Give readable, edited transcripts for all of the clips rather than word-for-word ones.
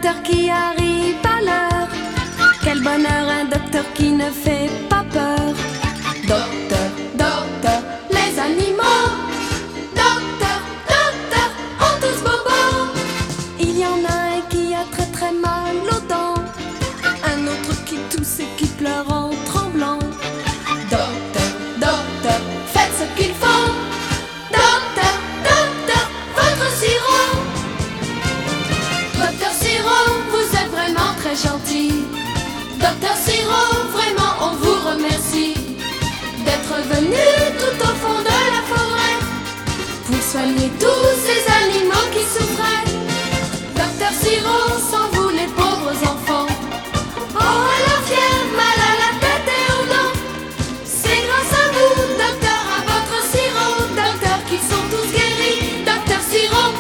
docteur qui arrive à l'heure. Quel bonheur, un docteur qui ne fait pas peur. Docteur, docteur, les animaux. Docteur, docteur, ont tous bobo. Il y en a un qui a très très mal aux dents, un autre qui tousse et qui pleure en tremblant. Docteur, docteur, faites ce qu'il faut. Docteur, docteur, votre sirop. Docteur Sirop, vous êtes vraiment très gentil. Docteur Sirop, vraiment on vous remercie d'être venu tout au fond de la forêt pour soigner tous ces animaux qui souffraient. Docteur Sirop, sans vous les pauvres enfants auraient la fièvre, mal à la tête et aux dents. C'est grâce à vous, docteur, à votre sirop, docteur, qu'ils sont tous guéris. Docteur Sirop.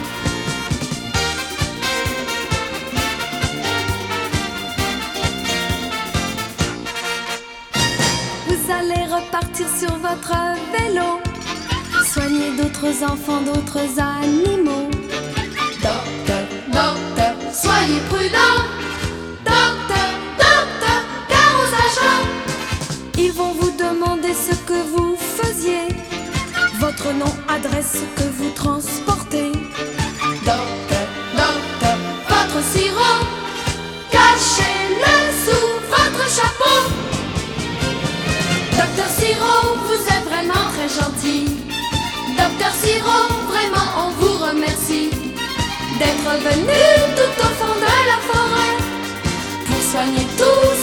Vous allez repartir sur votre vélo, soigner d'autres enfants, d'autres animaux. Docteur, docteur, soyez prudent. Docteur, docteur, car aux agents, ils vont vous demander ce que vous faisiez, votre nom, adresse, ce que vous transportez. Docteur, docteur, votre sirop, cachez-le sous votre chapeau. Docteur Sirop, vous êtes vraiment très gentil. Docteur Sirop, vraiment on vous remercie d'être venu tout au fond de la forêt pour soigner tous